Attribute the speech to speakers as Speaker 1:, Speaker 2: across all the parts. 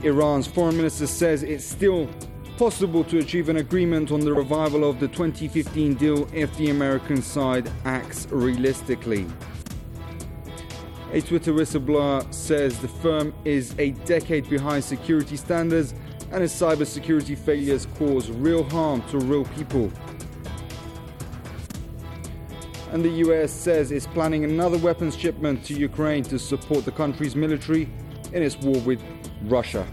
Speaker 1: Iran's foreign minister says it's still possible to achieve an agreement on the revival of the 2015 deal if the American side acts realistically. A Twitter whistleblower says the firm is a decade behind security standards and its cybersecurity failures cause real harm to real people. And the US says it's planning another weapons shipment to Ukraine to support the country's military in its war with Russia.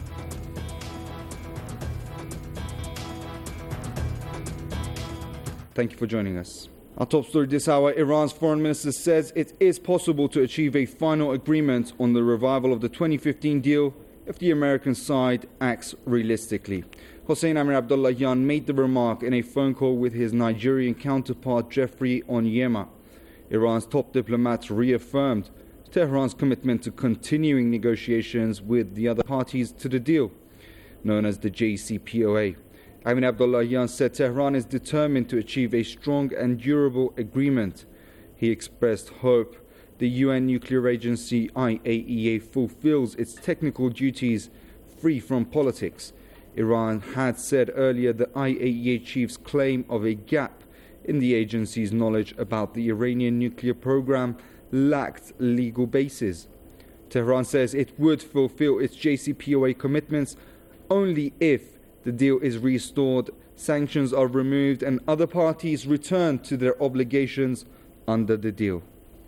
Speaker 1: Thank you for joining us. Our top story this hour, Iran's foreign minister says it is possible to achieve a final agreement on the revival of the 2015 deal if the American side acts realistically. Hossein Amir-Abdollahian made the remark in a phone call with his Nigerian counterpart Jeffrey Onyema. Iran's top diplomat reaffirmed Tehran's commitment to continuing negotiations with the other parties to the deal, known as the JCPOA. Amir-Abdollahian said Tehran is determined to achieve a strong and durable agreement. He expressed hope the UN nuclear agency IAEA fulfills its technical duties free from politics. Iran had said earlier the IAEA chief's claim of a gap in the agency's knowledge about the Iranian nuclear program lacked legal basis. Tehran says it would fulfill its JCPOA commitments only if the deal is restored, sanctions are removed, and other parties return to their obligations under the deal.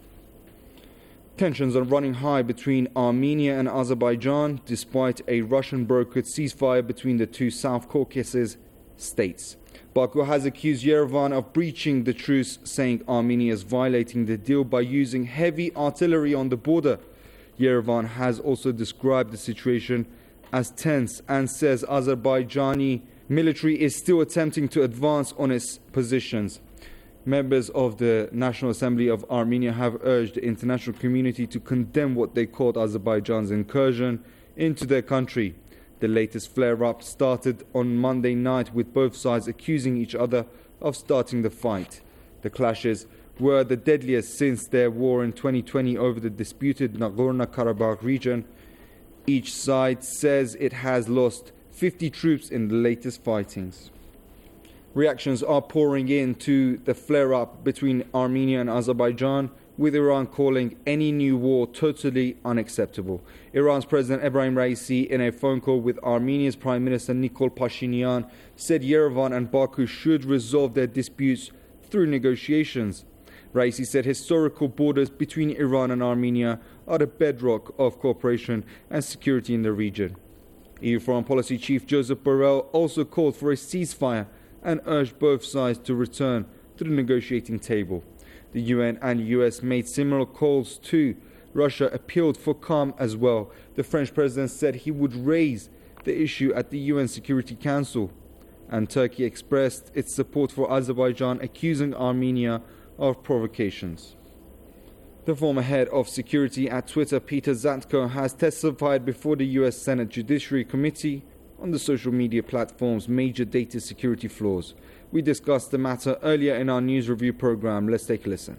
Speaker 1: Tensions are running high between Armenia and Azerbaijan despite a Russian-brokered ceasefire between the two South Caucasus states. Baku has accused Yerevan of breaching the truce, saying Armenia is violating the deal by using heavy artillery on the border. Yerevan has also described the situation as tense and says Azerbaijani military is still attempting to advance on its positions. Members of the National Assembly of Armenia have urged the international community to condemn what they called Azerbaijan's incursion into their country. The latest flare-up started on Monday night with both sides accusing each other of starting the fight. The clashes were the deadliest since their war in 2020 over the disputed Nagorno-Karabakh region. Each side says it has lost 50 troops in the latest fightings. Reactions are pouring in to the flare-up between Armenia and Azerbaijan, with Iran calling any new war totally unacceptable. Iran's President Ebrahim Raisi, in a phone call with Armenia's Prime Minister Nikol Pashinyan, said Yerevan and Baku should resolve their disputes through negotiations. Raisi said historical borders between Iran and Armenia are the bedrock of cooperation and security in the region. EU Foreign Policy Chief Joseph Borrell also called for a ceasefire and urged both sides to return to the negotiating table. The UN and US made similar calls too. Russia appealed for calm as well. The French president said he would raise the issue at the UN Security Council. And Turkey expressed its support for Azerbaijan, accusing Armenia of provocations. The former head of security at Twitter, Peter Zatko, has testified before the US Senate Judiciary Committee on the social media platform's major data security flaws. We discussed the matter earlier in our news review program. Let's take a listen.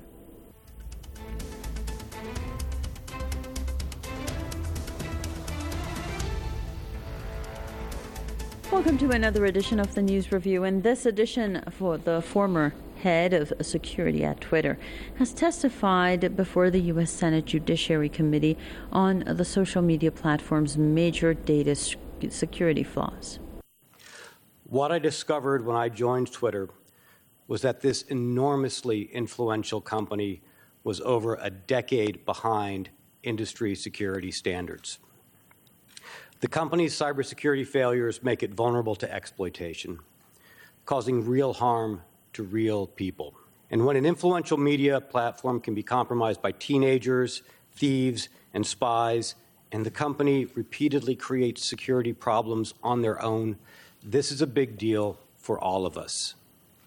Speaker 2: Welcome to another edition of the News Review. In this edition, for the former head of security at Twitter has testified before the U.S. Senate Judiciary Committee on the social media platform's major data security flaws.
Speaker 3: What I discovered when I joined Twitter was that this enormously influential company was over a decade behind industry security standards. The company's cybersecurity failures make it vulnerable to exploitation, causing real harm to real people. And when an influential media platform can be compromised by teenagers, thieves, and spies, and the company repeatedly creates security problems on their own, this is a big deal for all of us.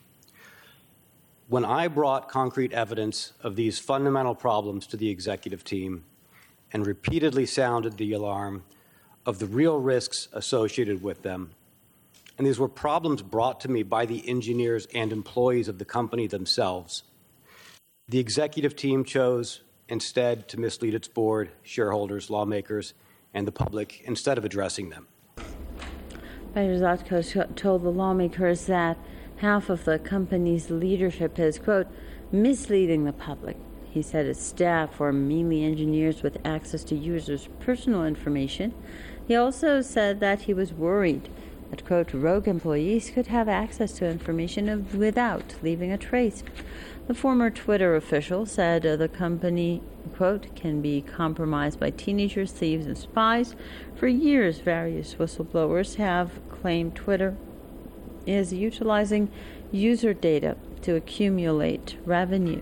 Speaker 3: When I brought concrete evidence of these fundamental problems to the executive team and repeatedly sounded the alarm of the real risks associated with them, and these were problems brought to me by the engineers and employees of the company themselves, the executive team chose instead to mislead its board, shareholders, lawmakers, and the public instead of addressing them.
Speaker 2: Zlatko told the lawmakers that half of the company's leadership is, quote, misleading the public. He said its staff are mainly engineers with access to users' personal information. He also said that he was worried that, quote, rogue employees could have access to information without leaving a trace. The former Twitter official said the company, quote, can be compromised by teenagers, thieves, and spies. For years, various whistleblowers have claimed Twitter is utilizing user data to accumulate revenue.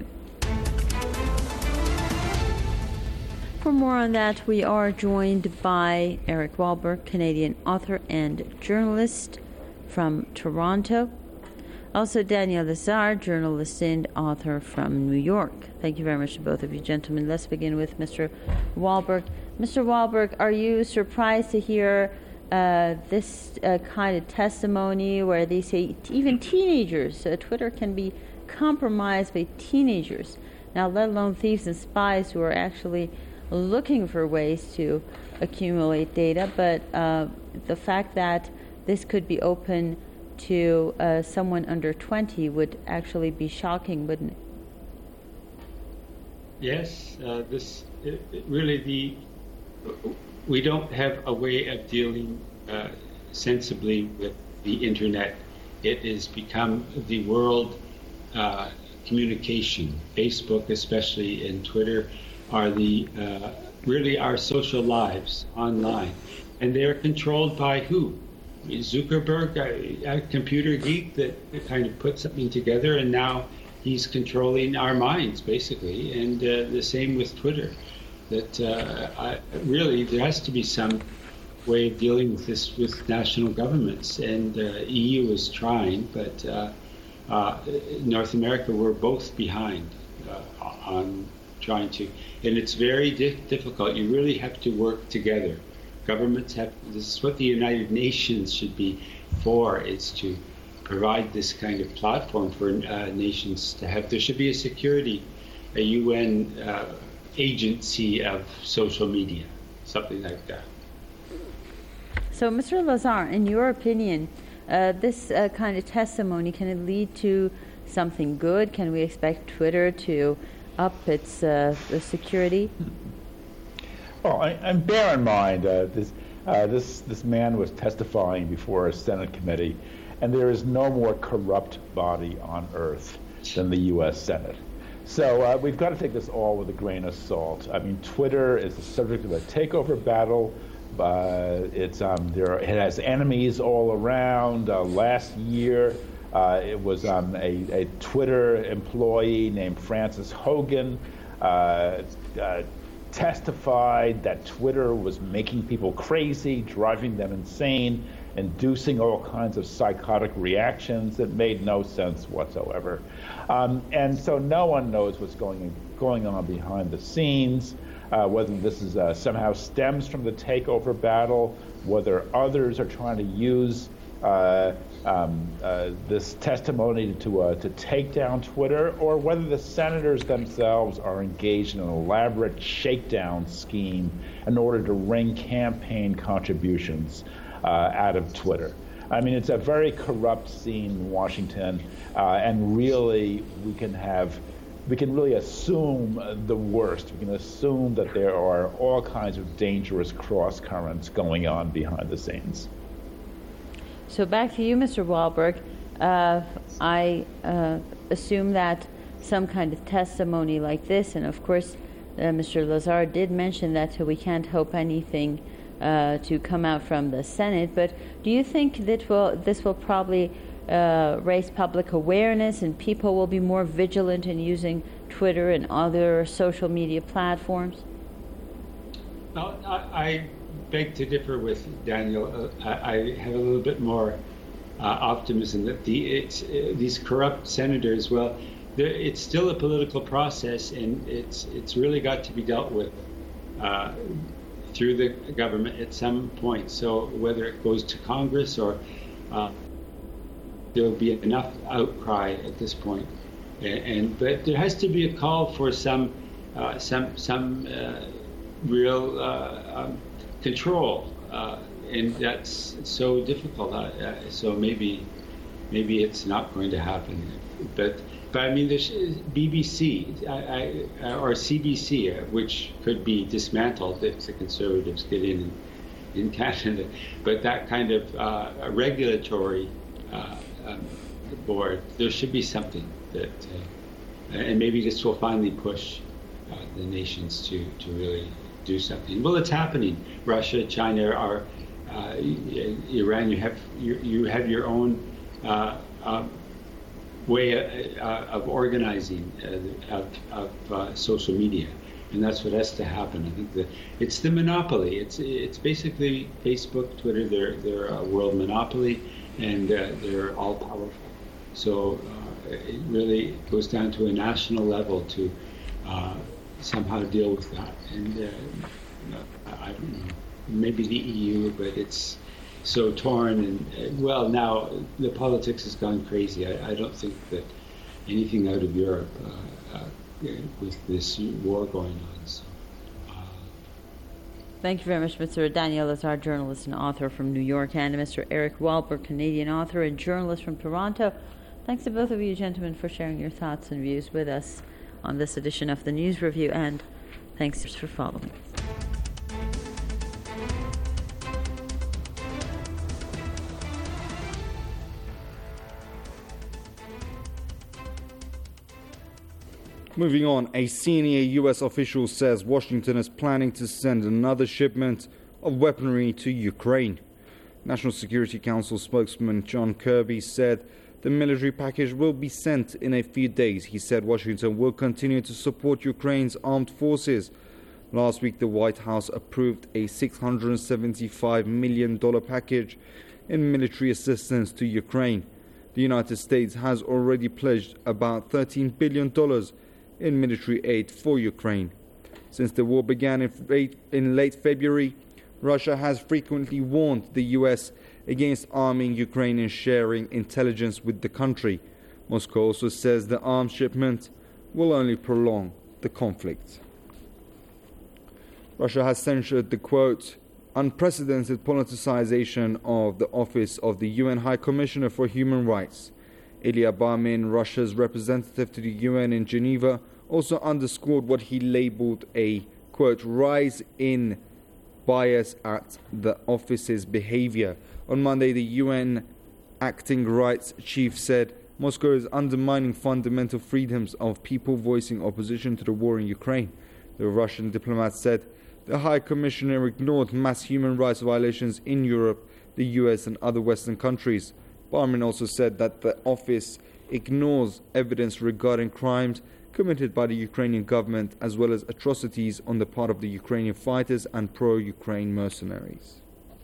Speaker 2: For more on that, we are joined by Eric Wahlberg, Canadian author and journalist from Toronto. Also, Daniel Lazare, journalist and author from New York. Thank you very much to both of you, gentlemen. Let's begin with Mr. Wahlberg. Mr. Wahlberg, are you surprised to hear this kind of testimony where they say even teenagers, Twitter can be compromised by teenagers, now let alone thieves and spies who are actually looking for ways to accumulate data, but the fact that this could be open to someone under 20 would actually be shocking, wouldn't it?
Speaker 4: Yes, we don't have a way of dealing sensibly with the internet. It has become the world communication. Facebook, especially, and Twitter are really our social lives online, and they are controlled by who? Zuckerberg, a computer geek that kind of put something together, and now he's controlling our minds, basically. And the same with Twitter. That really there has to be some way of dealing with this with national governments, and EU is trying, but North America, we're both behind on trying to, and it's very difficult. You really have to work together. Governments have, this is what the United Nations should be for, is to provide this kind of platform for nations to have. There should be a UN agency of social media, something like that.
Speaker 2: So, Mr. Lazare, in your opinion, this kind of testimony, can it lead to something good? Can we expect Twitter to up its security?
Speaker 5: Well, and bear in mind, this man was testifying before a Senate committee, and there is no more corrupt body on earth than the U.S. Senate. So we've got to take this all with a grain of salt. I mean, Twitter is the subject of a takeover battle. It has enemies all around. Last year, it was a Twitter employee named Frances Hogan testified that Twitter was making people crazy, driving them insane, inducing all kinds of psychotic reactions that made no sense whatsoever. And so no one knows what's going on behind the scenes, whether this is somehow stems from the takeover battle, whether others are trying to use this testimony to take down Twitter, or whether the senators themselves are engaged in an elaborate shakedown scheme in order to wring campaign contributions out of Twitter. I mean, it's a very corrupt scene in Washington, and really we can really assume the worst. We can assume that there are all kinds of dangerous cross currents going on behind the scenes.
Speaker 2: So back to you, Mr. Wahlberg. I assume that some kind of testimony like this, and of course, Mr. Lazare did mention that we can't hope anything to come out from the Senate, but do you think that this will probably raise public awareness and people will be more vigilant in using Twitter and other social media platforms?
Speaker 4: Well, I beg to differ with Daniel. I have a little bit more optimism that these corrupt senators, well, it's still a political process, and it's really got to be dealt with through the government at some point. So whether it goes to Congress or there will be enough outcry at this point, but there has to be a call for some real control. and that's so difficult. So maybe it's not going to happen. But I mean, there's BBC or CBC, which could be dismantled if the Conservatives get in Canada. But that kind of regulatory board, there should be something that, and maybe this will finally push the nations to really do something. Well, it's happening. Russia, China, Iran. You have your own way of organizing of social media, and that's what has to happen. I think that it's the monopoly. It's basically Facebook, Twitter. They're a world monopoly, and they're all powerful. So it really goes down to a national level to somehow deal with that. And I don't know, maybe the EU, but it's so torn. And well, now the politics has gone crazy. I don't think that anything out of Europe with this war going on. So,
Speaker 2: Thank you very much, Mr. Daniel Lazare, journalist and author from New York, and Mr. Eric Walberg, Canadian author and journalist from Toronto. Thanks to both of you, gentlemen, for sharing your thoughts and views with us on this edition of the News Review, and thanks for following.
Speaker 1: Moving on, a senior U.S. official says Washington is planning to send another shipment of weaponry to Ukraine. National Security Council spokesman John Kirby said the military package will be sent in a few days. He said Washington will continue to support Ukraine's armed forces. Last week, the White House approved a $675 million package in military assistance to Ukraine. The United States has already pledged about $13 billion in military aid for Ukraine. Since the war began in late February, Russia has frequently warned the U.S. against arming Ukraine and sharing intelligence with the country. Moscow also says the arms shipment will only prolong the conflict. Russia has censured the, quote, unprecedented politicization of the office of the UN High Commissioner for Human Rights. Ilya Bamin, Russia's representative to the UN in Geneva, also underscored what he labeled a, quote, rise in bias at the office's behavior. On Monday, the UN acting rights chief said Moscow is undermining fundamental freedoms of people voicing opposition to the war in Ukraine. The Russian diplomat said the High Commissioner ignored mass human rights violations in Europe, the US and other Western countries. Barmin also said that the office ignores evidence regarding crimes committed by the Ukrainian government as well as atrocities on the part of the Ukrainian fighters and pro-Ukraine mercenaries.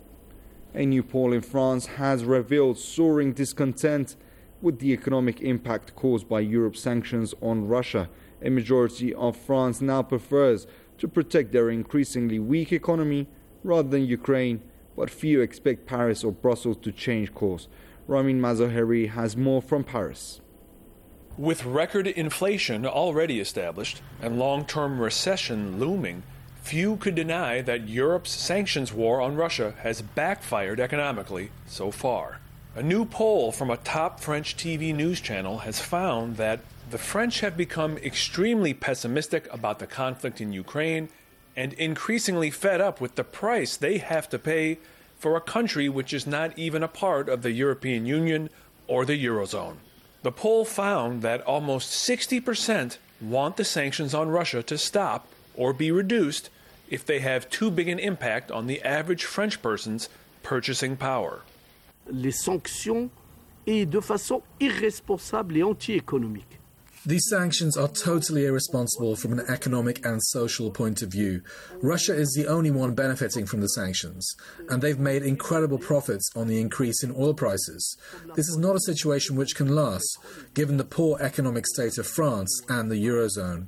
Speaker 1: A new poll in France has revealed soaring discontent with the economic impact caused by Europe's sanctions on Russia. A majority of France now prefers to protect their increasingly weak economy rather than Ukraine, but few expect Paris or Brussels to change course. Ramin Mazoheri has more from Paris.
Speaker 6: With record inflation already established and long-term recession looming, few could deny that Europe's sanctions war on Russia has backfired economically so far. A new poll from a top French TV news channel has found that the French have become extremely pessimistic about the conflict in Ukraine and increasingly fed up with the price they have to pay for a country which is not even a part of the European Union or the Eurozone. The poll found that almost 60% want the sanctions on Russia to stop or be reduced if they have too big an impact on the average French person's purchasing power.
Speaker 7: Les sanctions est de façon irresponsable et anti-économique.
Speaker 8: These sanctions are totally irresponsible from an economic and social point of view. Russia is the only one benefiting from the sanctions, and they've made incredible profits on the increase in oil prices. This is not a situation which can last, given the poor economic state of France and the Eurozone.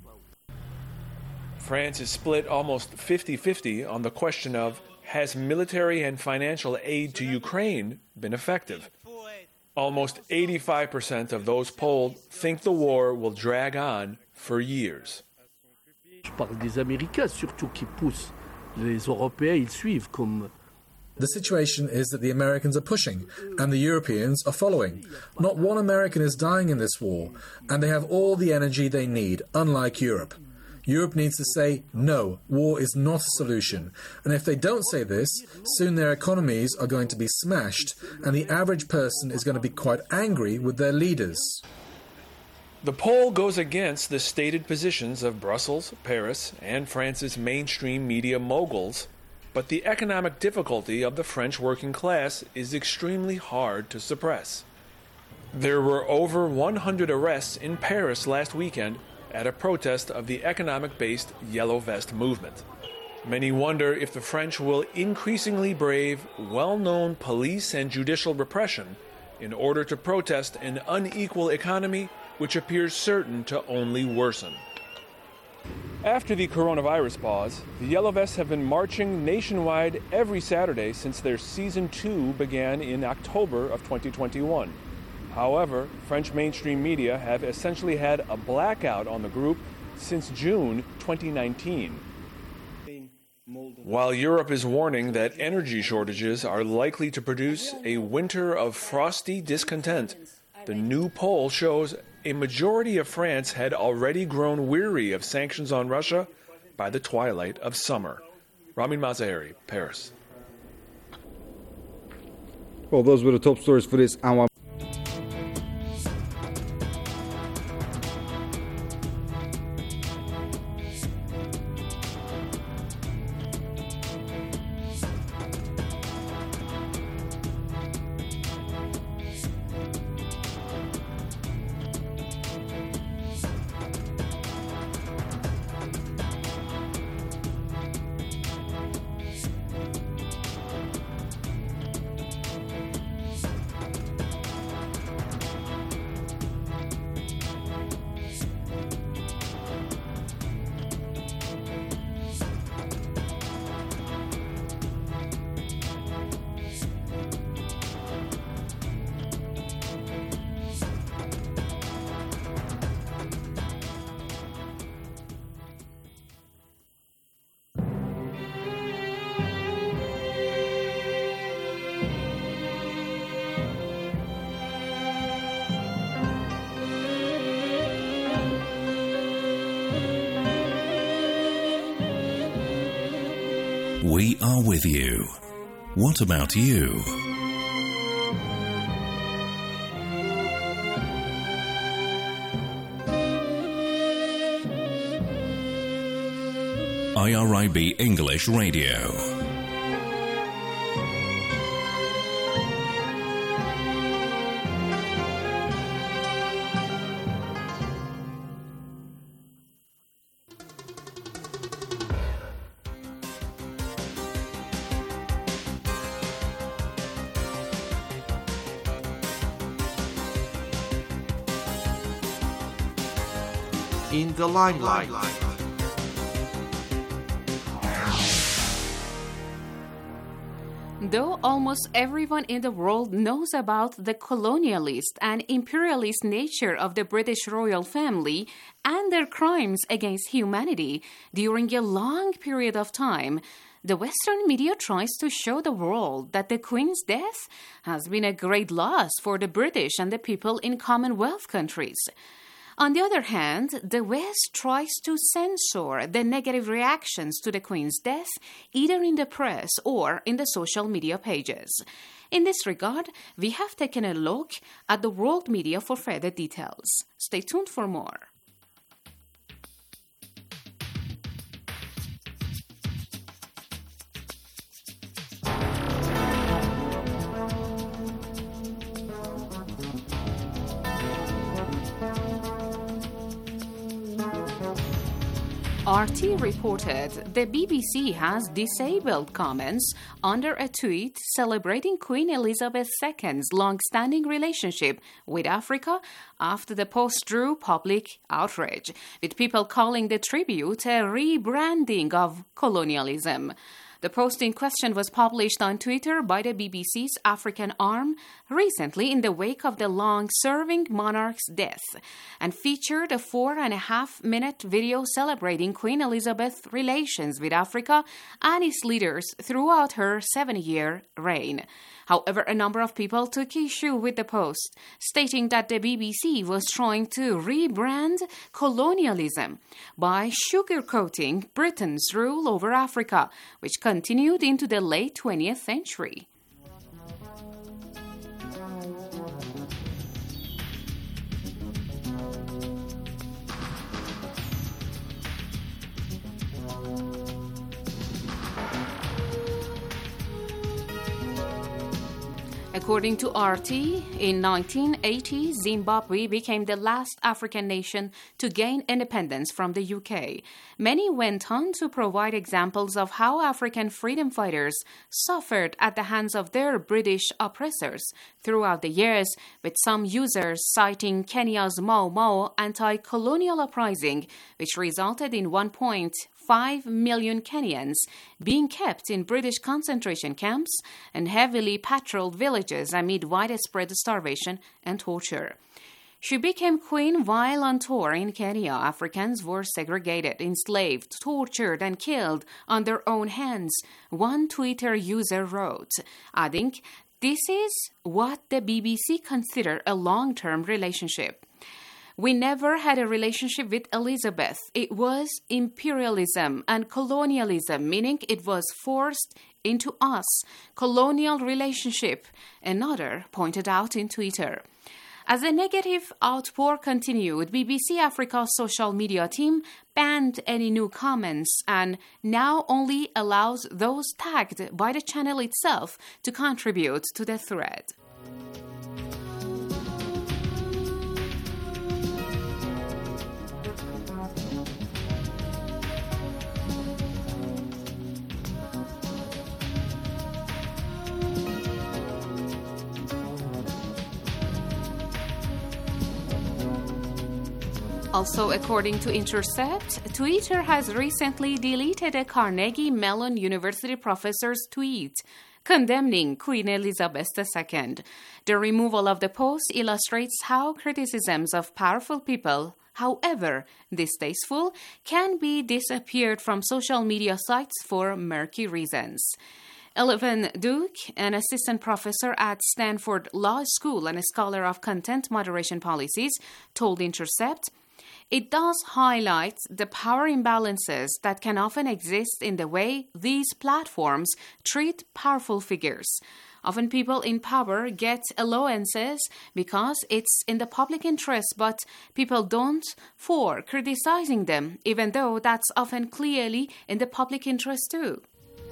Speaker 6: France is split almost 50-50 on the question of, has military and financial aid to Ukraine been effective? Almost 85% of those polled think the war will drag on for years.
Speaker 7: Je parle des Américains surtout qui poussent. Les Européens, ils suivent comme
Speaker 8: The situation is that the Americans are pushing, and the Europeans are following. Not one American is dying in this war, and they have all the energy they need, unlike Europe. Europe needs to say, no, war is not a solution. And if they don't say this, soon their economies are going to be smashed, and the average person is going to be quite angry with their leaders.
Speaker 6: The poll goes against the stated positions of Brussels, Paris, and France's mainstream media moguls, but the economic difficulty of the French working class is extremely hard to suppress. There were over 100 arrests in Paris last weekend at a protest of the economic-based Yellow Vest movement. Many wonder if the French will increasingly brave well-known police and judicial repression in order to protest an unequal economy which appears certain to only worsen. After the coronavirus pause, the Yellow Vests have been marching nationwide every Saturday since their Season 2 began in October of 2021. However, French mainstream media have essentially had a blackout on the group since June 2019. While Europe is warning that energy shortages are likely to produce a winter of frosty discontent, the new poll shows a majority of France had already grown weary of sanctions on Russia by the twilight of summer. Ramin Mazaheri, Paris.
Speaker 1: Well, those were the top stories for this hour.
Speaker 9: We are with you. What about you? IRIB English Radio.
Speaker 10: In the limelight.
Speaker 11: Though almost everyone in the world knows about the colonialist and imperialist nature of the British royal family and their crimes against humanity during a long period of time, the Western media tries to show the world that the Queen's death has been a great loss for the British and the people in Commonwealth countries. On the other hand, the West tries to censor the negative reactions to the Queen's death, either in the press or in the social media pages. In this regard, we have taken a look at the world media for further details. Stay tuned for more. RT reported the BBC has disabled comments under a tweet celebrating Queen Elizabeth II's long-standing relationship with Africa after the post drew public outrage, with people calling the tribute a rebranding of colonialism. The post in question was published on Twitter by the BBC's African arm recently in the wake of the long-serving monarch's death and featured a 4.5-minute video celebrating Queen Elizabeth's relations with Africa and its leaders throughout her 7-year reign. However, a number of people took issue with the post, stating that the BBC was trying to rebrand colonialism by sugarcoating Britain's rule over Africa, which continued into the late 20th century. According to RT, in 1980, Zimbabwe became the last African nation to gain independence from the UK. Many went on to provide examples of how African freedom fighters suffered at the hands of their British oppressors throughout the years, with some users citing Kenya's Mau Mau anti-colonial uprising, which resulted in 1.5 million Kenyans being kept in British concentration camps and heavily patrolled villages amid widespread starvation and torture. She became queen while on tour in Kenya. Africans were segregated, enslaved, tortured, and killed on their own hands, one Twitter user wrote, adding, "This is what the BBC consider a long-term relationship. We never had a relationship with Elizabeth. It was imperialism and colonialism, meaning it was forced into us. Colonial relationship," another pointed out in Twitter. As the negative outpour continued, BBC Africa's social media team banned any new comments and now only allows those tagged by the channel itself to contribute to the thread. Also, according to Intercept, Twitter has recently deleted a Carnegie Mellon University professor's tweet condemning Queen Elizabeth II. The removal of the post illustrates how criticisms of powerful people, however distasteful, can be disappeared from social media sites for murky reasons. Elvin Duke, an assistant professor at Stanford Law School and a scholar of content moderation policies, told Intercept, "It does highlight the power imbalances that can often exist in the way these platforms treat powerful figures. Often people in power get allowances because it's in the public interest, but people don't for criticizing them, even though that's often clearly in the public interest too."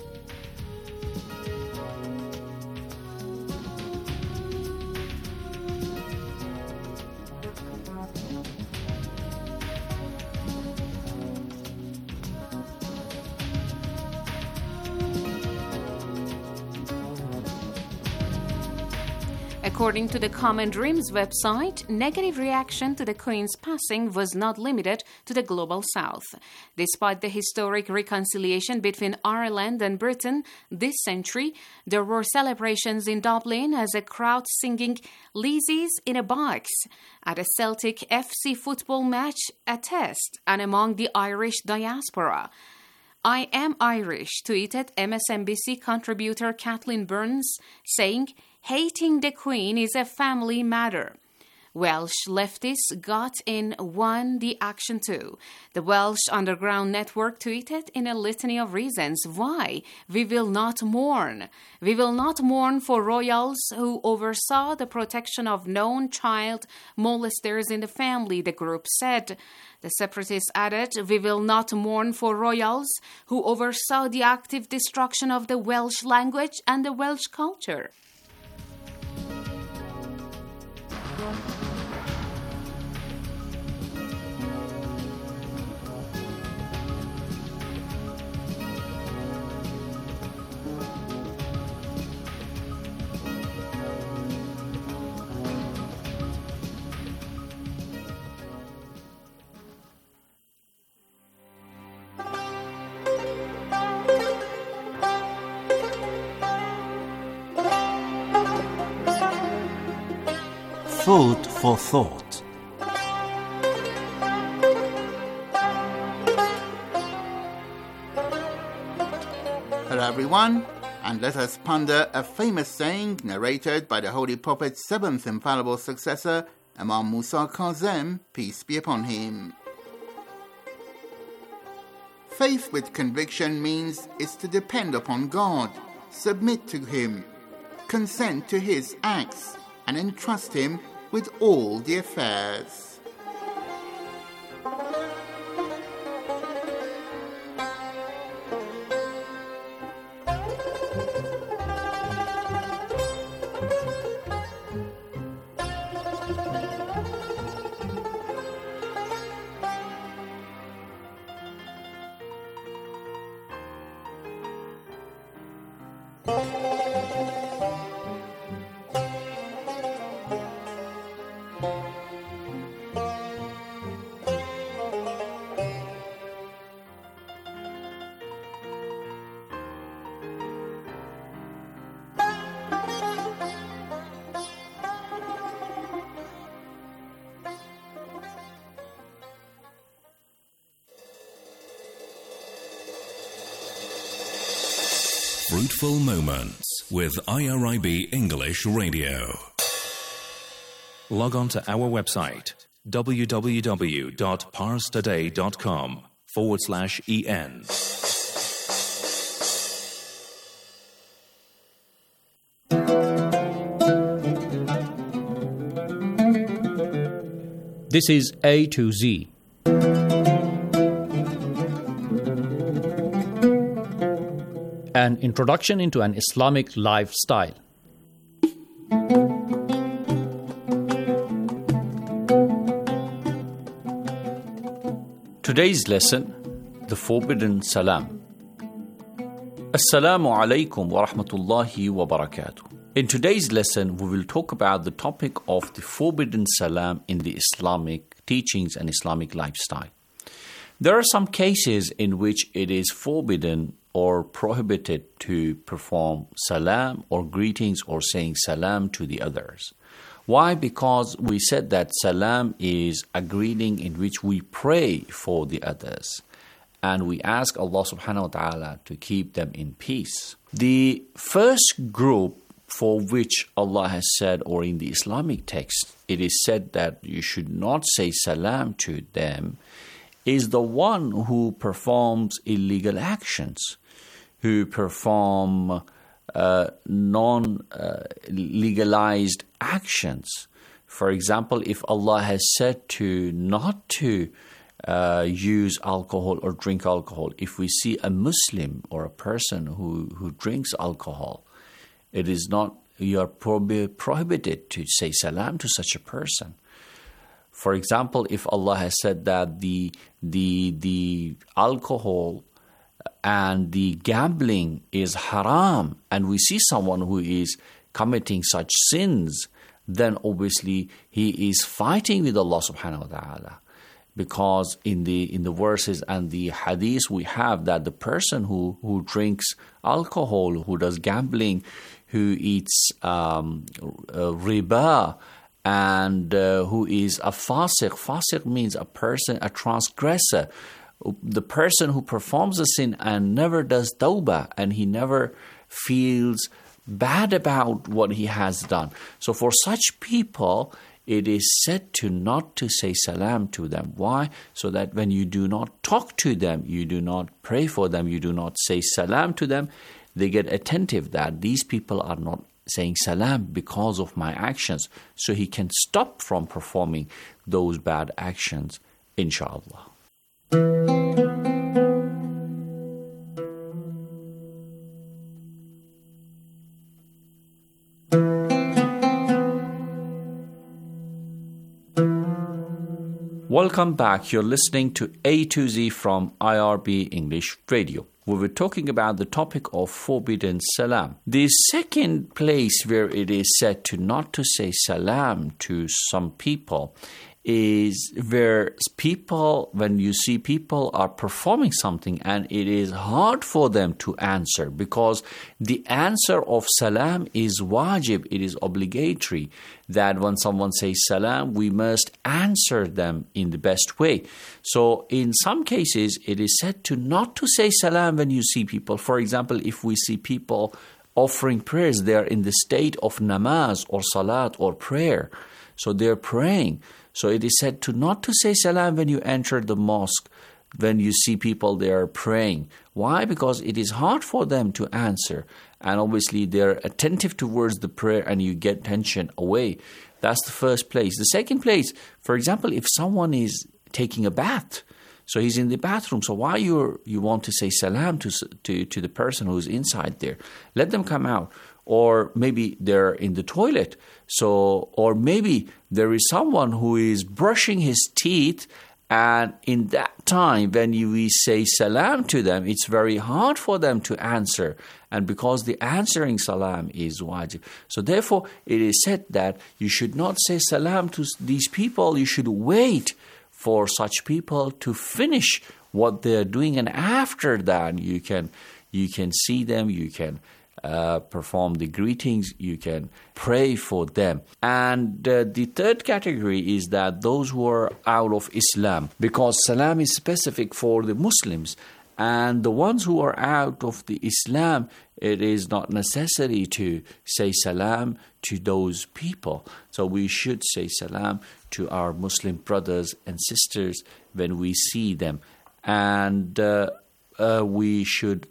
Speaker 11: According to the Common Dreams website, negative reaction to the Queen's passing was not limited to the global south. Despite the historic reconciliation between Ireland and Britain this century, there were celebrations in Dublin as a crowd singing "Lizzie's in a Box" at a Celtic FC football match at Test and among the Irish diaspora. "I am Irish," tweeted MSNBC contributor Kathleen Burns, saying, "Hating the Queen is a family matter." Welsh leftists got in on the action too. The Welsh Underground Network tweeted in a litany of reasons why we will not mourn. "We will not mourn for royals who oversaw the protection of known child molesters in the family," the group said. The separatists added, "We will not mourn for royals who oversaw the active destruction of the Welsh language and the Welsh culture."
Speaker 10: Food for thought.
Speaker 12: Hello everyone, and let us ponder a famous saying narrated by the Holy Prophet's seventh infallible successor, Imam Musa Kazem, peace be upon him. Faith with conviction means it's to depend upon God, submit to Him, consent to His acts, and entrust Him with all the affairs.
Speaker 9: Fruitful Moments with IRIB English Radio. Log on to our website www.parstoday.com/en.
Speaker 13: This is A to Z. An introduction into an Islamic lifestyle. Today's lesson, the forbidden salam. Assalamu alaikum wa rahmatullahi wa barakatuh. In today's lesson, we will talk about the topic of the forbidden salam in the Islamic teachings and Islamic lifestyle. There are some cases in which it is forbidden or prohibited to perform salam or greetings or saying salam to the others. Why? Because we said that salam is a greeting in which we pray for the others and we ask Allah subhanahu wa ta'ala to keep them in peace. The first group for which Allah has said, or in the Islamic text, it is said that you should not say salam to them, is the one who performs illegal actions, who perform non-legalized actions. For example, if Allah has said to not to use alcohol or drink alcohol, if we see a Muslim or a person who drinks alcohol, it is not, you are prohibited to say salam to such a person. For example, if Allah has said that the alcohol and the gambling is haram, and we see someone who is committing such sins, then obviously he is fighting with Allah subhanahu wa ta'ala. Because in the verses and the hadith we have that the person who drinks alcohol, who does gambling, who eats riba, and who is a fasiq. Fasiq means a person, a transgressor. The person who performs a sin and never does tawbah, and he never feels bad about what he has done. So for such people, it is said to not to say salam to them. Why? So that when you do not talk to them, you do not pray for them, you do not say salam to them, they get attentive that these people are not saying salam because of my actions. So he can stop from performing those bad actions, inshallah. Welcome back. You're listening to A to Z from IRB English Radio. We were talking about the topic of forbidden salam. The second place where it is said to not to say salam to some people is where people, when you see people are performing something and it is hard for them to answer, because the answer of salam is wajib, it is obligatory, that when someone says salam, we must answer them in the best way. So in some cases, it is said to not to say salam when you see people. For example, if we see people offering prayers, they are in the state of namaz or salat or prayer, so they're praying. So it is said to not to say salam when you enter the mosque, when you see people they are praying. Why? Because it is hard for them to answer. And obviously they're attentive towards the prayer and you get tension away. That's the first place. The second place, for example, if someone is taking a bath, so he's in the bathroom, so why you want to say salam to the person who's inside there? Let them come out. Or maybe they're in the toilet. Or maybe there is someone who is brushing his teeth, and in that time when we say salam to them, it's very hard for them to answer. And because the answering salam is wajib. So therefore, it is said that you should not say salam to these people. You should wait for such people to finish what they're doing. And after that, you can see them, you can perform the greetings, you can pray for them. And the third category is that those who are out of Islam, because salam is specific for the Muslims, and the ones who are out of the Islam, it is not necessary to say salam to those people. So we should say salam to our Muslim brothers and sisters when we see them. And we should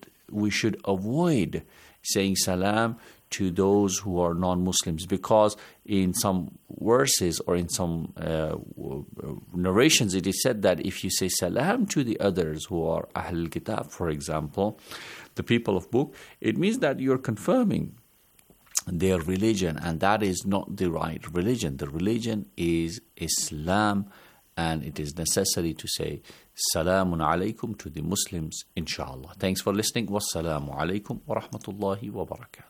Speaker 13: avoid saying salam to those who are non-Muslims, because in some verses or in some narrations it is said that if you say salam to the others who are Ahlul Kitab, for example, the people of book, it means that you're confirming their religion, and that is not the right religion. The religion is Islam, and it is necessary to say Salamun alaykum to the Muslims, inshallah. Thanks for listening. Wassalamu alaykum wa rahmatullahi wa barakatuh.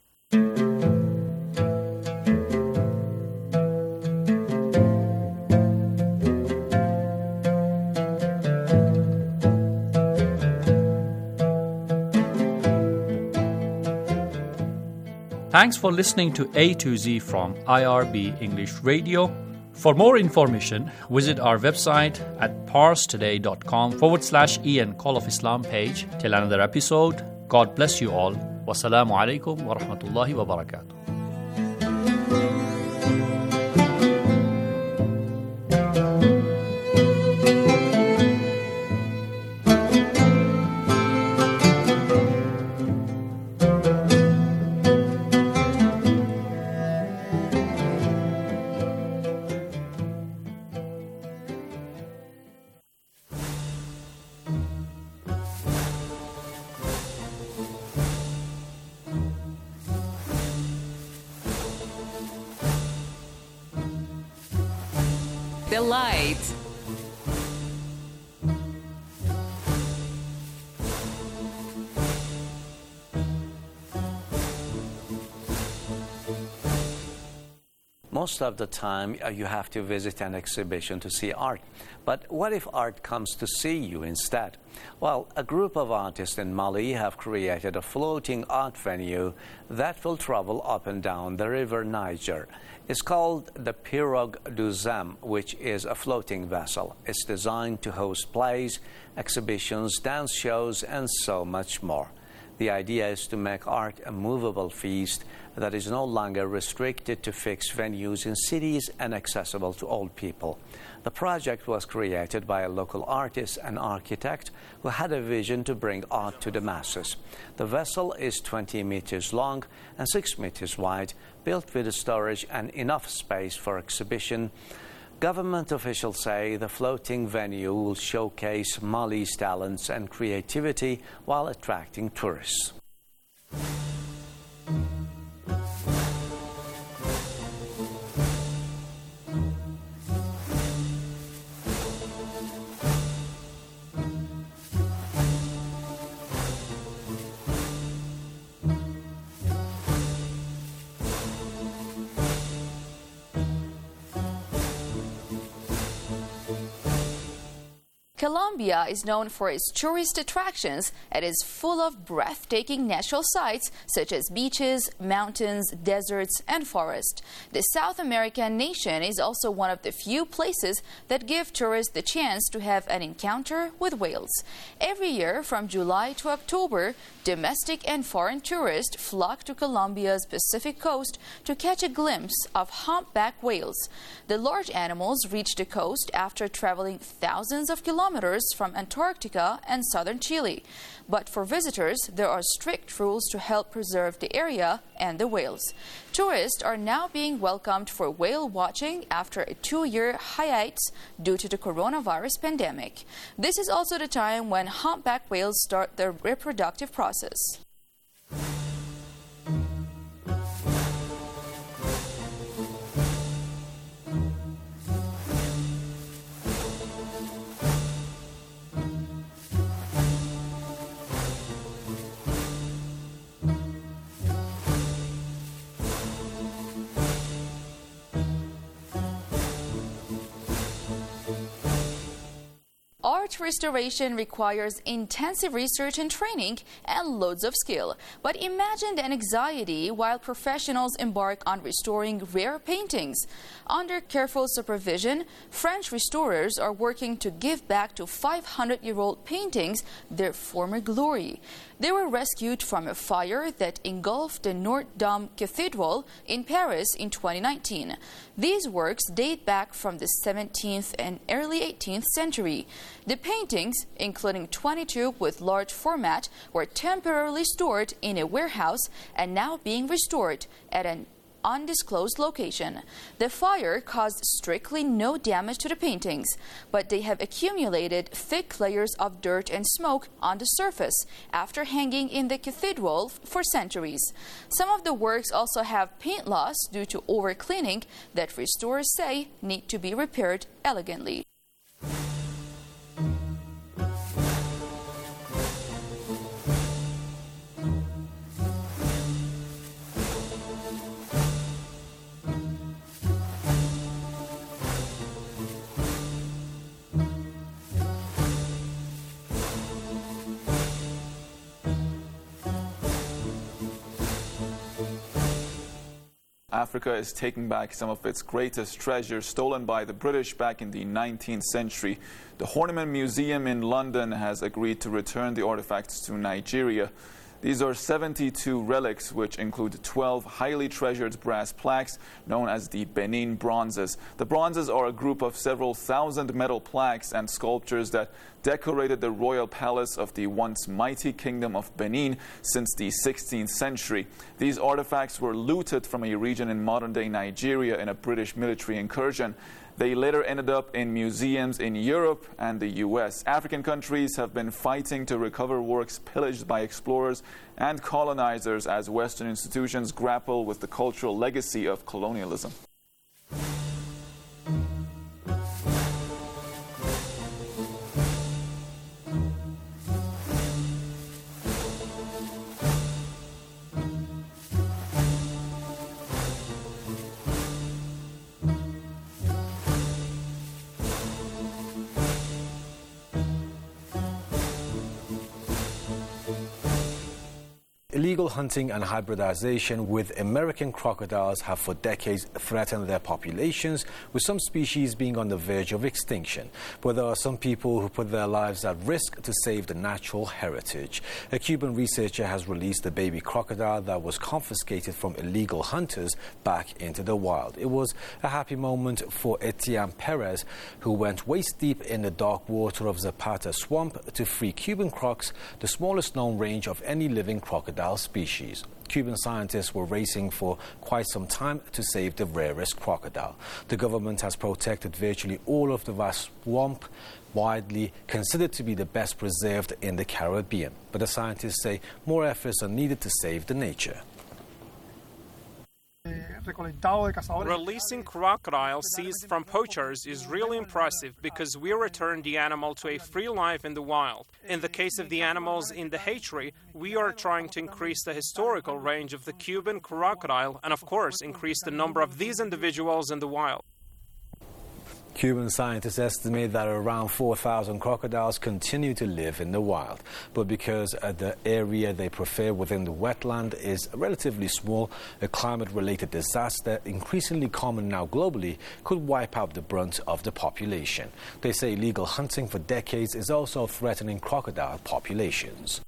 Speaker 14: Thanks for listening to A to Z from IRB English Radio. For more information, visit our website at parstoday.com/Ian Call of Islam page. Till another episode, God bless you all. Wassalamu alaikum wa rahmatullahi wa barakatuh.
Speaker 11: The light.
Speaker 15: Most of the time, you have to visit an exhibition to see art. But what if art comes to see you instead? Well, a group of artists in Mali have created a floating art venue that will travel up and down the river Niger. It's called the Pirogue du Zam, which is a floating vessel. It's designed to host plays, exhibitions, dance shows, and so much more. The idea is to make art a movable feast that is no longer restricted to fixed venues in cities and accessible to all people. The project was created by a local artist and architect who had a vision to bring art to the masses. The vessel is 20 meters long and 6 meters wide, built with storage and enough space for exhibition. Government officials say the floating venue will showcase Mali's talents and creativity while attracting tourists.
Speaker 16: Colombia is known for its tourist attractions and is full of breathtaking natural sights such as beaches, mountains, deserts, and forests. The South American nation is also one of the few places that give tourists the chance to have an encounter with whales. Every year, from July to October, domestic and foreign tourists flock to Colombia's Pacific coast to catch a glimpse of humpback whales. The large animals reach the coast after traveling thousands of kilometers from Antarctica and southern Chile. But for visitors, there are strict rules to help preserve the area and the whales. Tourists are now being welcomed for whale watching after a 2-year hiatus due to the coronavirus pandemic. This is also the time when humpback whales start their reproductive process. Art restoration requires intensive research and training and loads of skill. But imagine the anxiety while professionals embark on restoring rare paintings. Under careful supervision, French restorers are working to give back to 500-year-old paintings their former glory. They were rescued from a fire that engulfed the Notre Dame Cathedral in Paris in 2019. These works date back from the 17th and early 18th century. The paintings, including 22 with large format, were temporarily stored in a warehouse and now being restored at an undisclosed location. The fire caused strictly no damage to the paintings, but they have accumulated thick layers of dirt and smoke on the surface after hanging in the cathedral for centuries. Some of the works also have paint loss due to overcleaning that restorers say need to be repaired elegantly.
Speaker 17: Africa is taking back some of its greatest treasures stolen by the British back in the 19th century. The Horniman Museum in London has agreed to return the artifacts to Nigeria. These are 72 relics, which include 12 highly treasured brass plaques known as the Benin bronzes. The bronzes are a group of several thousand metal plaques and sculptures that decorated the royal palace of the once mighty kingdom of Benin since the 16th century. These artifacts were looted from a region in modern-day Nigeria in a British military incursion. They later ended up in museums in Europe and the US. African countries have been fighting to recover works pillaged by explorers and colonizers as Western institutions grapple with the cultural legacy of colonialism.
Speaker 18: Illegal hunting and hybridization with American crocodiles have for decades threatened their populations, with some species being on the verge of extinction. But there are some people who put their lives at risk to save the natural heritage. A Cuban researcher has released a baby crocodile that was confiscated from illegal hunters back into the wild. It was a happy moment for Etienne Perez, who went waist deep in the dark water of Zapata Swamp to free Cuban crocs, the smallest known range of any living crocodile species. Cuban scientists were racing for quite some time to save the rarest crocodile. The government has protected virtually all of the vast swamp, widely considered to be the best preserved in the Caribbean. But the scientists say more efforts are needed to save the nature.
Speaker 19: Releasing crocodiles seized from poachers is really impressive because we return the animal to a free life in the wild. In the case of the animals in the hatchery, we are trying to increase the historical range of the Cuban crocodile and, of course, increase the number of these individuals in the wild.
Speaker 18: Cuban scientists estimate that around 4,000 crocodiles continue to live in the wild. But because the area they prefer within the wetland is relatively small, a climate-related disaster, increasingly common now globally, could wipe out the brunt of the population. They say illegal hunting for decades is also threatening crocodile populations.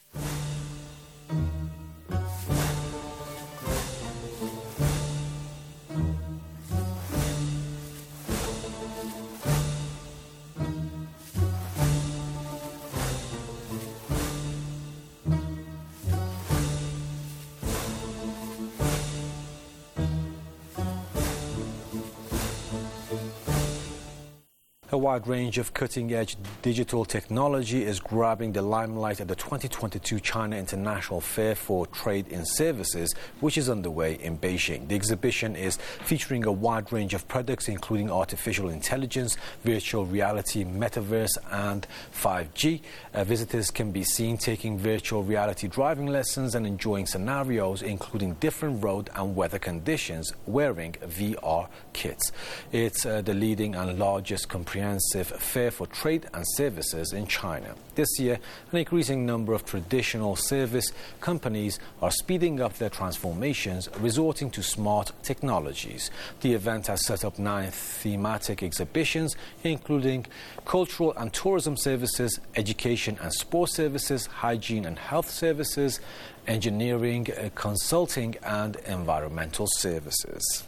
Speaker 18: A wide range of cutting-edge digital technology is grabbing the limelight at the 2022 China International Fair for Trade in Services, which is underway in Beijing. The exhibition is featuring a wide range of products, including artificial intelligence, virtual reality, metaverse, and 5G. Visitors can be seen taking virtual reality driving lessons and enjoying scenarios, including different road and weather conditions, wearing VR kits. It's the leading and largest comprehensive fair for trade and services in China. This year, an increasing number of traditional service companies are speeding up their transformations, resorting to smart technologies. The event has set up 9 thematic exhibitions, including cultural and tourism services, education and sports services, hygiene and health services, engineering, consulting, and environmental services.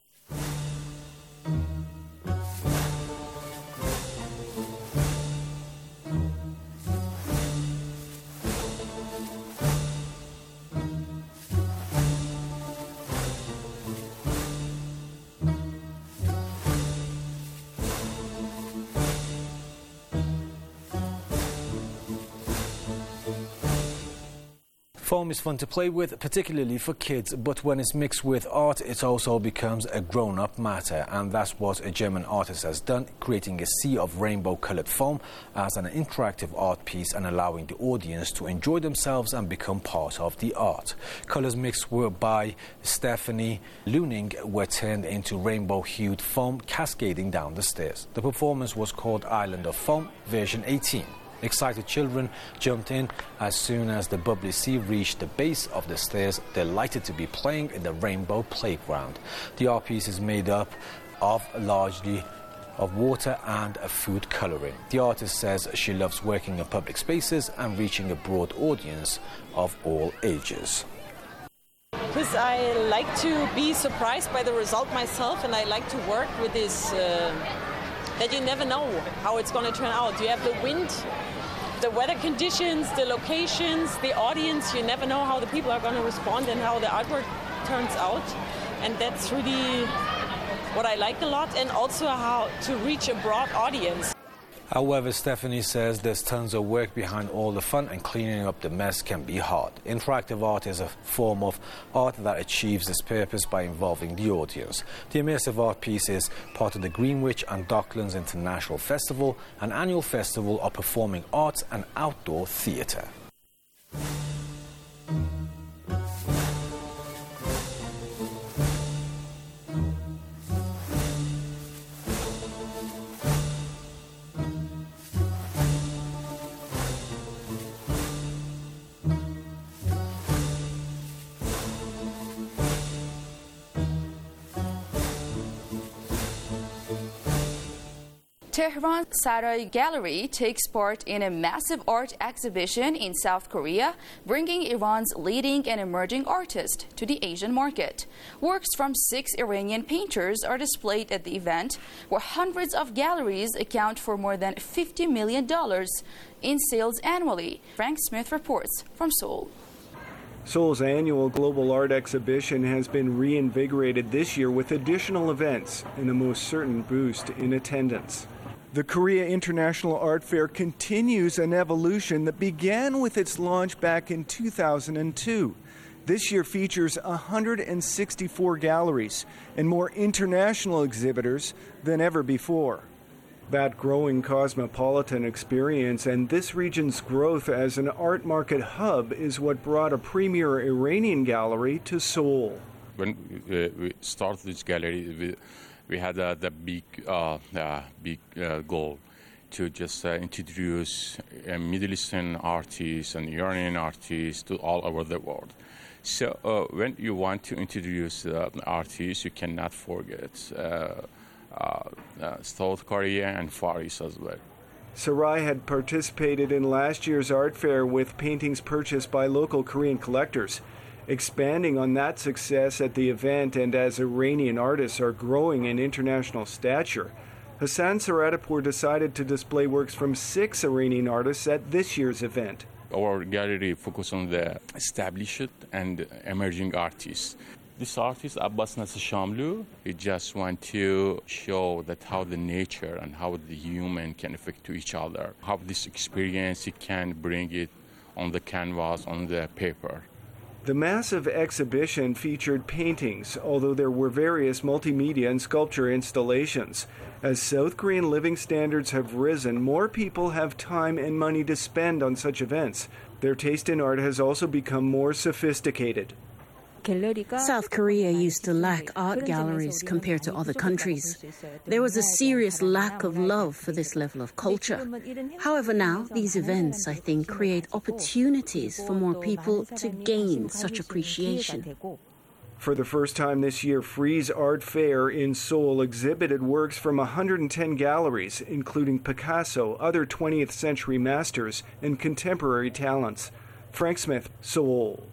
Speaker 18: Foam is fun to play with, particularly for kids, but when it's mixed with art, it also becomes a grown-up matter, and that's what a German artist has done, creating a sea of rainbow-colored foam as an interactive art piece and allowing the audience to enjoy themselves and become part of the art. Colors mixed by Stephanie Luning were turned into rainbow-hued foam cascading down the stairs. The performance was called Island of Foam, version 18. Excited children jumped in as soon as the bubbly sea reached the base of the stairs, delighted to be playing in the rainbow playground. The art piece is made up of largely of water and food colouring. The artist says she loves working in public spaces and reaching a broad audience of all ages.
Speaker 20: Because I like to be surprised by the result myself, and I like to work with this, that you never know how it's going to turn out. You have the wind, the weather conditions, the locations, the audience. You never know how the people are going to respond and how the artwork turns out. And that's really what I like a lot, and also how to reach a broad audience.
Speaker 18: However, Stephanie says there's tons of work behind all the fun, and cleaning up the mess can be hard. Interactive art is a form of art that achieves its purpose by involving the audience. The immersive art piece is part of the Greenwich and Docklands International Festival, an annual festival of performing arts and outdoor theatre.
Speaker 16: Tehran Saray Gallery takes part in a massive art exhibition in South Korea, bringing Iran's leading and emerging artists to the Asian market. Works from 6 Iranian painters are displayed at the event, where hundreds of galleries account for more than $50 million in sales annually. Frank Smith reports from Seoul.
Speaker 21: Seoul's annual global art exhibition has been reinvigorated this year with additional events and a most certain boost in attendance. The Korea International Art Fair continues an evolution that began with its launch back in 2002. This year features 164 galleries and more international exhibitors than ever before. That growing cosmopolitan experience and this region's growth as an art market hub is what brought a premier Iranian gallery to Seoul.
Speaker 22: When we started this gallery,
Speaker 3: we had the big goal to just introduce Middle Eastern artists and Iranian artists to all over the world. So when you want to introduce artists, you cannot forget South Korea and Far East as well.
Speaker 21: Sarai had participated in last year's art fair with paintings purchased by local Korean collectors. Expanding on that success at the event and as Iranian artists are growing in international stature, Hassan Saradapour decided to display works from 6 Iranian artists at this year's event.
Speaker 3: Our gallery focuses on the established and emerging artists. This artist, Abbas Nasser Shamlu, he just want to show that how the nature and how the human can affect to each other, how this experience he can bring it on the canvas, on the paper.
Speaker 21: The massive exhibition featured paintings, although there were various multimedia and sculpture installations. As South Korean living standards have risen, more people have time and money to spend on such events. Their taste in art has also become more sophisticated.
Speaker 22: South Korea used to lack art galleries compared to other countries. There was a serious lack of love for this level of culture. However, now these events, I think, create opportunities for more people to gain such appreciation.
Speaker 21: For the first time this year, Frieze Art Fair in Seoul exhibited works from 110 galleries, including Picasso, other 20th century masters, and contemporary talents. Frank Smith, Seoul.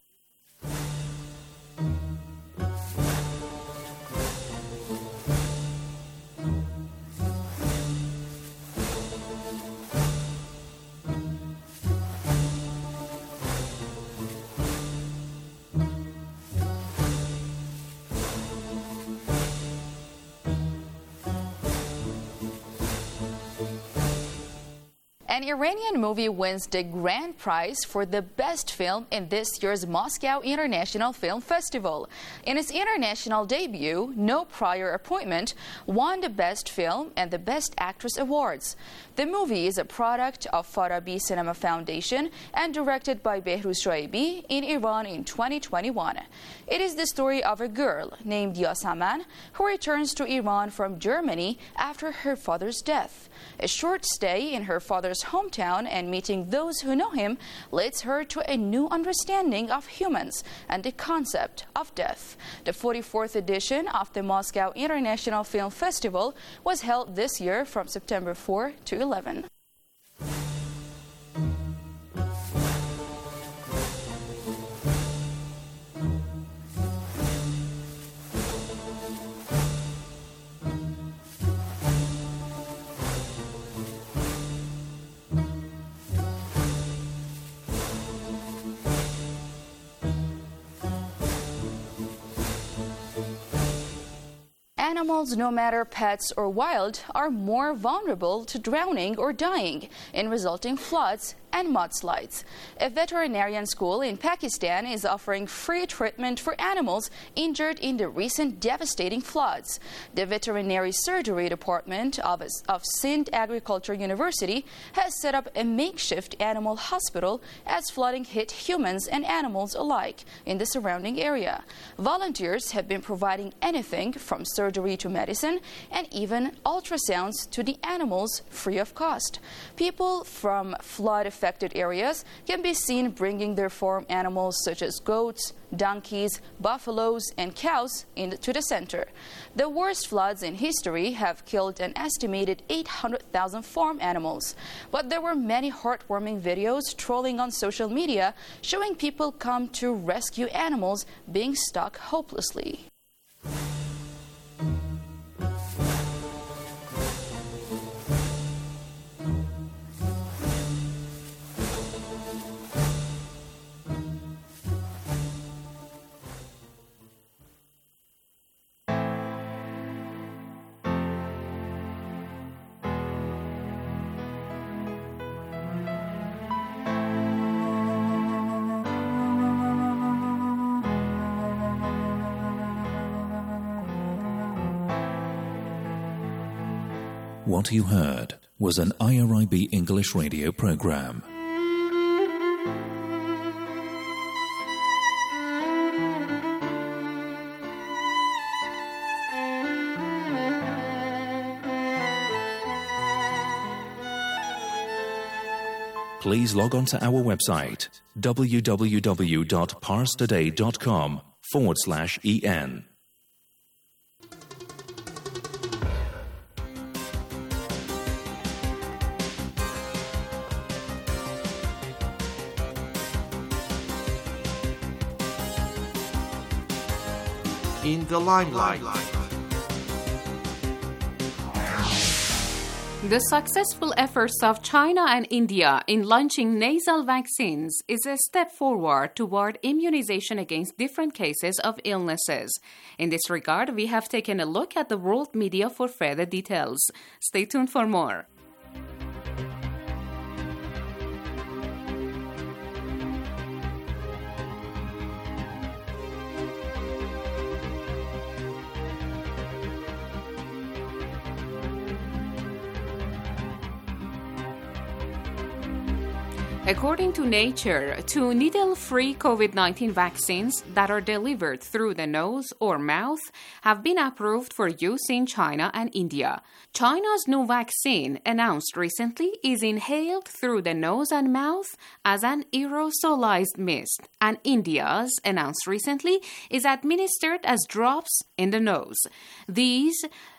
Speaker 16: An Iranian movie wins the grand prize for the best film in this year's Moscow International Film Festival. In its international debut, No Prior Appointment won the Best Film and the Best Actress awards. The movie is a product of Farabi Cinema Foundation and directed by Behruz Shoaibi in Iran in 2021. It is the story of a girl named Yasaman who returns to Iran from Germany after her father's death. A short stay in her father's hometown and meeting those who know him leads her to a new understanding of humans and the concept of death. The 44th edition of the Moscow International Film Festival was held this year from September 4 to 11. Animals, no matter pets or wild, are more vulnerable to drowning or dying in resulting floods and mudslides. A veterinarian school in Pakistan is offering free treatment for animals injured in the recent devastating floods. The veterinary surgery department of Sindh Agriculture University has set up a makeshift animal hospital as flooding hit humans and animals alike in the surrounding area. Volunteers have been providing anything from surgery to medicine and even ultrasounds to the animals free of cost. People from flood-affected areas can be seen bringing their farm animals such as goats, donkeys, buffaloes, and cows into the center. The worst floods in history have killed an estimated 800,000 farm animals. But there were many heartwarming videos trolling on social media showing people come to rescue animals being stuck hopelessly.
Speaker 9: What you heard was an IRIB English radio program. please log on to our website www.parstoday.com/en.
Speaker 10: In the limelight.
Speaker 11: The successful efforts of China and India in launching nasal vaccines is a step forward toward immunization against different cases of illnesses. In this regard, we have taken a look at the world media for further details. Stay tuned for more. According to Nature, 2 needle-free COVID-19 vaccines that are delivered through the nose or mouth have been approved for use in China and India. China's new vaccine, announced recently, is inhaled through the nose and mouth as an aerosolized mist, and India's, announced recently, is administered as drops in the nose. These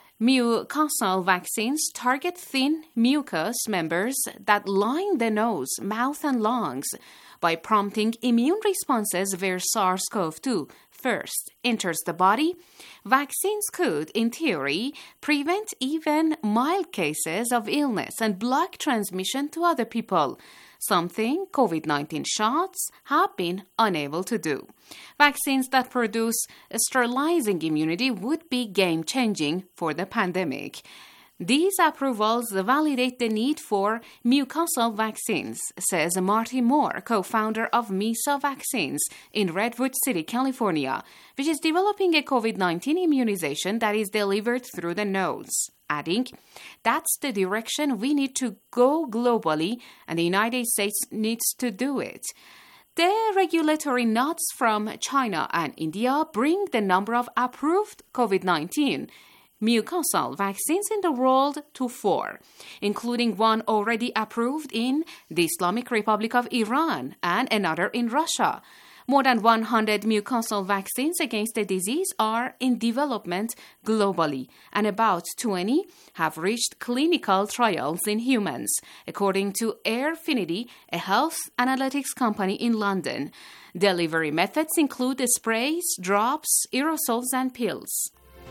Speaker 11: mucosal vaccines target thin mucous members that line the nose, mouth, and lungs by prompting immune responses where SARS-CoV-2 first enters the body. Vaccines could, in theory, prevent even mild cases of illness and block transmission to other people, something COVID-19 shots have been unable to do. Vaccines that produce a sterilizing immunity would be game-changing for the pandemic. These approvals validate the need for mucosal vaccines, says Marty Moore, co-founder of MESA Vaccines in Redwood City, California, which is developing a COVID-19 immunization that is delivered through the nose, adding, "That's the direction we need to go globally, and the United States needs to do it." The regulatory nods from China and India bring the number of approved COVID-19 mucosal vaccines in the world to 4, including one already approved in the Islamic Republic of Iran and another in Russia. More than 100 mucosal vaccines against the disease are in development globally, and about 20 have reached clinical trials in humans, according to Airfinity, a health analytics company in London. Delivery methods include sprays, drops, aerosols, and pills.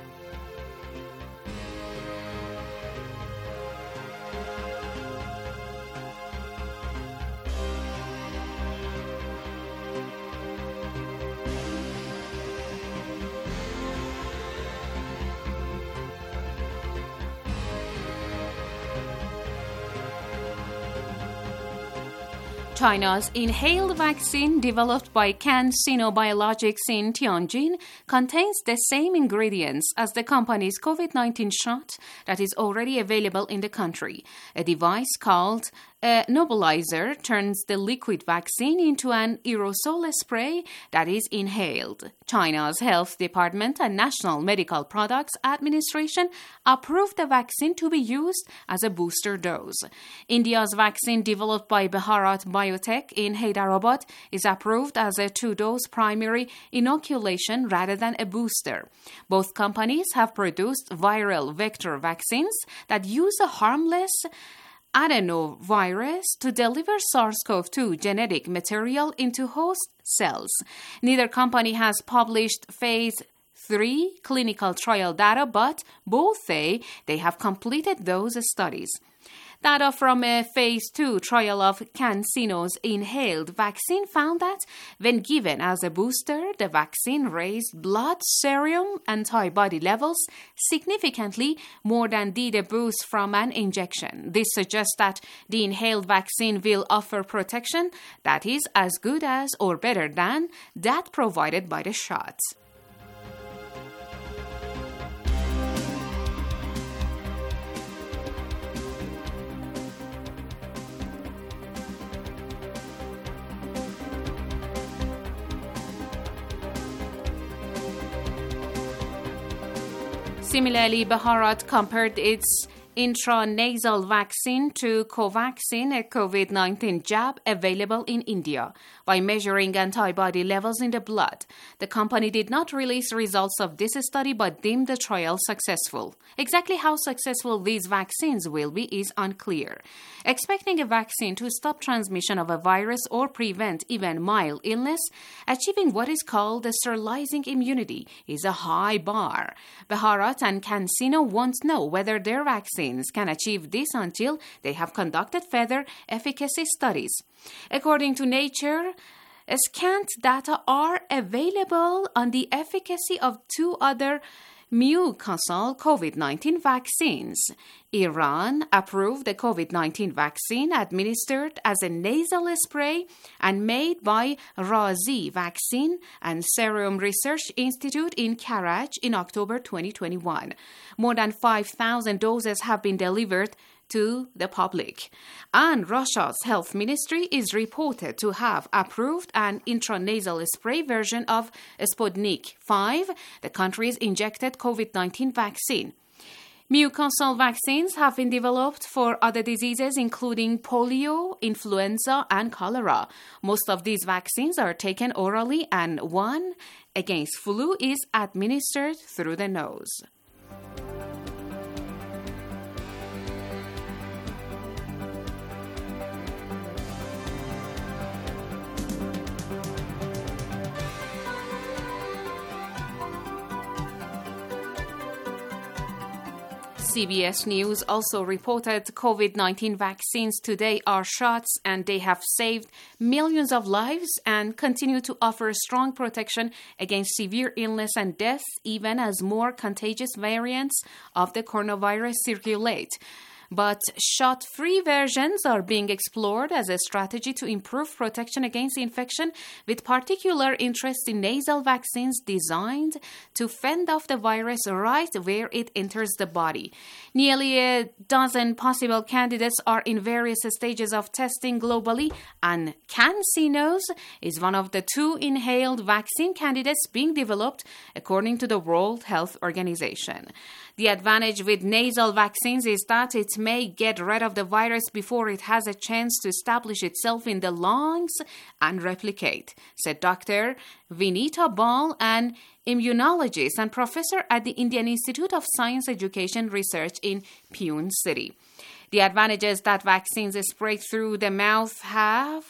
Speaker 11: China's inhaled vaccine, developed by CanSino Biologics in Tianjin, contains the same ingredients as the company's COVID-19 shot that is already available in the country. A device called a nebulizer turns the liquid vaccine into an aerosol spray that is inhaled. China's Health Department and National Medical Products Administration approved the vaccine to be used as a booster dose. India's vaccine, developed by Bharat Biotech in Hyderabad, is approved as a 2-dose primary inoculation rather than a booster. Both companies have produced viral vector vaccines that use a harmless adenovirus to deliver SARS-CoV-2 genetic material into host cells. Neither company has published phase 3 clinical trial data, but both say they have completed those studies. Data from a phase 2 trial of CanSino's inhaled vaccine found that when given as a booster, the vaccine raised blood serum antibody levels significantly more than did a boost from an injection. This suggests that the inhaled vaccine will offer protection that is as good as or better than that provided by the shot. Similarly, Bharat compared its intranasal vaccine to Covaxin, a COVID-19 jab available in India. By measuring antibody levels in the blood, the company did not release results of this study but deemed the trial successful. Exactly how successful these vaccines will be is unclear. Expecting a vaccine to stop transmission of a virus or prevent even mild illness, achieving what is called a sterilizing immunity is a high bar. Bharat and CanSino won't know whether their vaccines can achieve this until they have conducted further efficacy studies. According to Nature, scant data are available on the efficacy of two other mucosal COVID-19 vaccines. Iran approved the COVID-19 vaccine administered as a nasal spray and made by Razi Vaccine and Serum Research Institute in Karaj in October 2021. More than 5,000 doses have been delivered to the public. And Russia's health ministry is reported to have approved an intranasal spray version of Sputnik V, the country's injected COVID-19 vaccine. Mucosal vaccines have been developed for other diseases including polio, influenza, and cholera. Most of these vaccines are taken orally and one against flu is administered through the nose. CBS News also reported COVID-19 vaccines today are shots and they have saved millions of lives and continue to offer strong protection against severe illness and death even as more contagious variants of the coronavirus circulate. But shot-free versions are being explored as a strategy to improve protection against infection, with particular interest in nasal vaccines designed to fend off the virus right where it enters the body. Nearly a dozen possible candidates are in various stages of testing globally, and CanSino is one of the two inhaled vaccine candidates being developed, according to the World Health Organization. The advantage with nasal vaccines is that it may get rid of the virus before it has a chance to establish itself in the lungs and replicate, said Dr. Vinita Bal, an immunologist and professor at the Indian Institute of Science Education Research in Pune City. The advantages that vaccines sprayed through the mouth have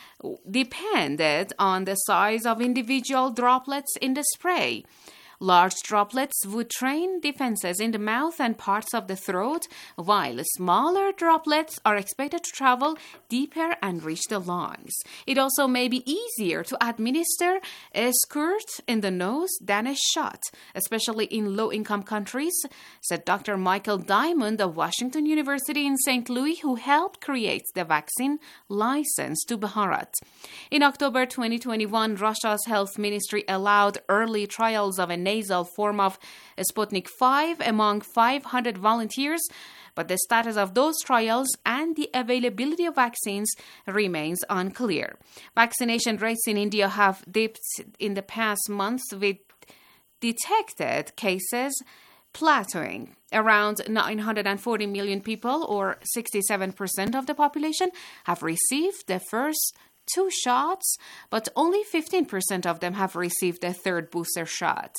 Speaker 11: depended on the size of individual droplets in the spray. Large droplets would train defenses in the mouth and parts of the throat, while smaller droplets are expected to travel deeper and reach the lungs. It also may be easier to administer a squirt in the nose than a shot, especially in low-income countries, said Dr. Michael Diamond of Washington University in St. Louis, who helped create the vaccine license to Bharat. In October 2021, Russia's health ministry allowed early trials of a nasal form of Sputnik V among 500 volunteers, but the status of those trials and the availability of vaccines remains unclear. Vaccination rates in India have dipped in the past months, with detected cases plateauing. Around 940 million people, or 67% of the population, have received the first 2 shots, but only 15% of them have received a third booster shot.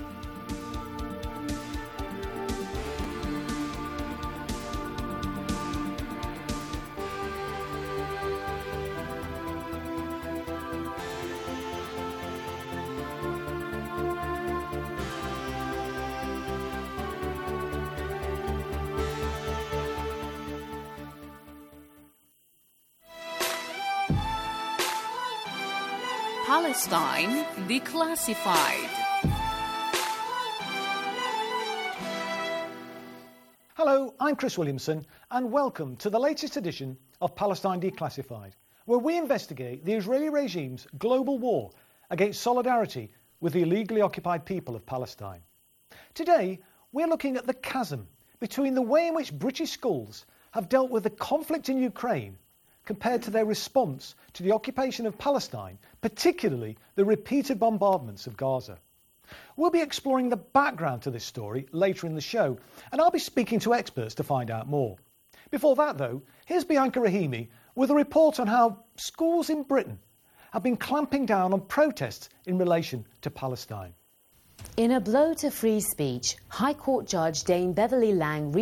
Speaker 11: Palestine Declassified.
Speaker 4: Hello, I'm Chris Williamson, and welcome to the latest edition of Palestine Declassified, where we investigate the Israeli regime's global war against solidarity with the illegally occupied people of Palestine. Today, we're looking at the chasm between the way in which British schools have dealt with the conflict in Ukraine compared to their response to the occupation of Palestine, particularly the repeated bombardments of Gaza. We'll be exploring the background to this story later in the show, and I'll be speaking to experts to find out more. Before that, though, here's Bianca Rahimi with a report on how schools in Britain have been clamping down on protests in relation to Palestine.
Speaker 2: In a blow to free speech, High Court Judge Dame Beverly Lang